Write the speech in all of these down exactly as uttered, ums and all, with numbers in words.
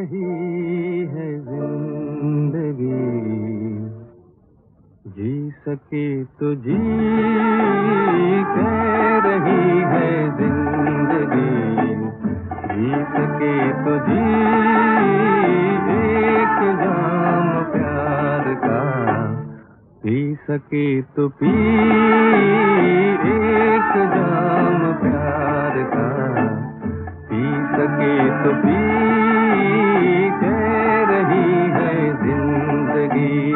रही है जिंदगी, जी सके तो जी, कह रही है जिंदगी, जी सके तो जी, एक जाम प्यार का, पी सके तो पी, एक जाम प्यार का, पी सके तो पी, कह रही है जिंदगी।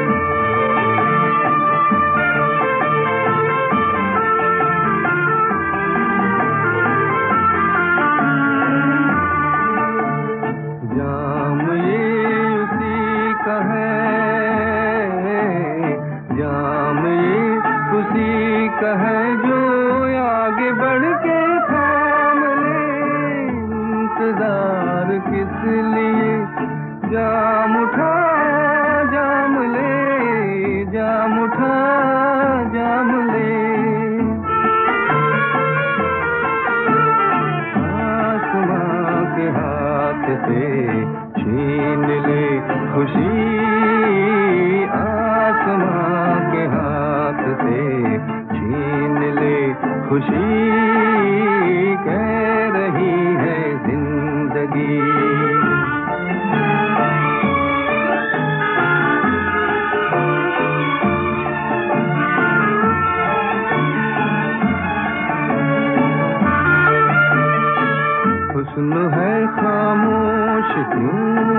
जाम ये उसी का है, जाम ये उसी का है जो आगे बढ़ के थाम ले। इंतजार किस लिए, जाम उठा जाम ले, जाम उठा जाम ले। आसमां के हाथ से छीन ले खुशी, आसमां के हाथ से छीन ले खुशी, कह रही है जिंदगी। हुस्न है खामोश क्यों,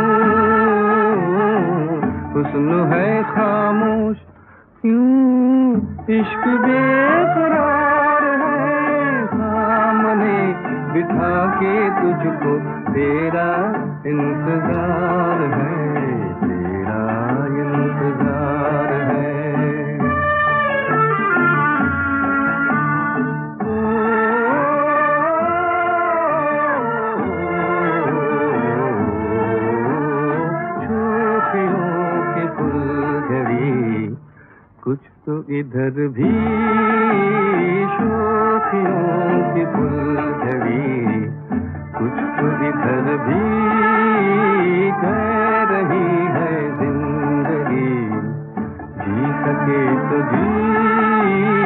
हुस्न है खामोश क्यों, इश्क बेकरार है। सामने बिठा के तुझको तेरा इंतजार है, तेरा इंतजार है। कुछ तो इधर भी शोखियों की फुलझड़ी, कुछ तो इधर भी कह रही है जिंदगी, जी सके तो जी।